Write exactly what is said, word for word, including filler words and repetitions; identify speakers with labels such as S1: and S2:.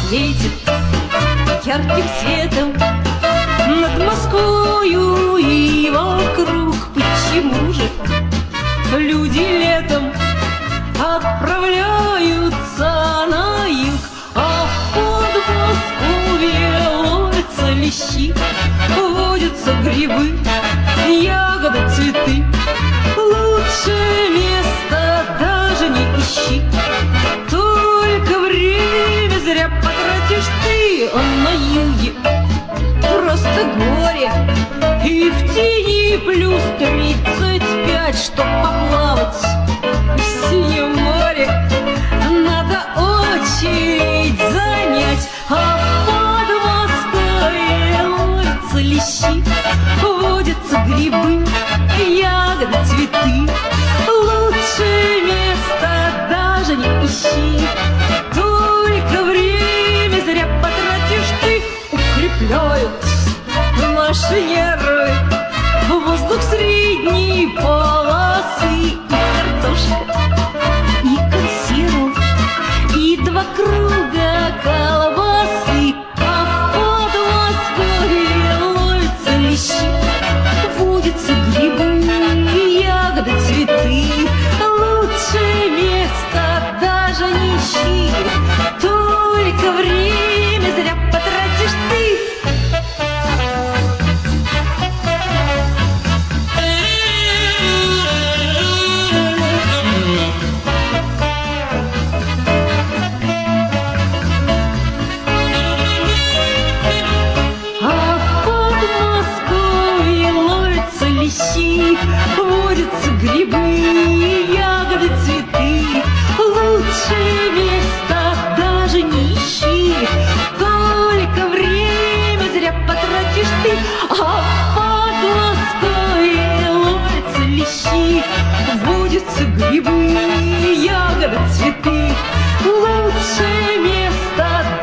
S1: светит ярким светом над Москвою и вокруг. Почему же люди летом отправляются на юг, а в Подмосковье ловятся лещи, водятся грибы, ягоды, цветы? Лучше места даже не ищи, только время зря потратишь ты. А на юге просто горе, и в тени плюс тридцать пять. Чтоб поплавать в синем море, надо очередь занять, а в Подмосковье ловятся лещи, водятся грибы, ягоды, цветы. Лучше места даже не ищи, только время зря потратишь ты. Укрепляют наши нервы воздух средней полосы, и картошка, и консерв, и два круга колбасы. А в Подмосковье ловятся лещи, водятся грибы, ягоды, цветы. Лучше места даже не ищи, только время зря потратишь ты. Водятся грибы, ягоды, цветы. Лучше места даже не ищи, только время зря потратишь ты. А в Подмосковье ловятся лещи, водятся грибы, ягоды, цветы. Лучше места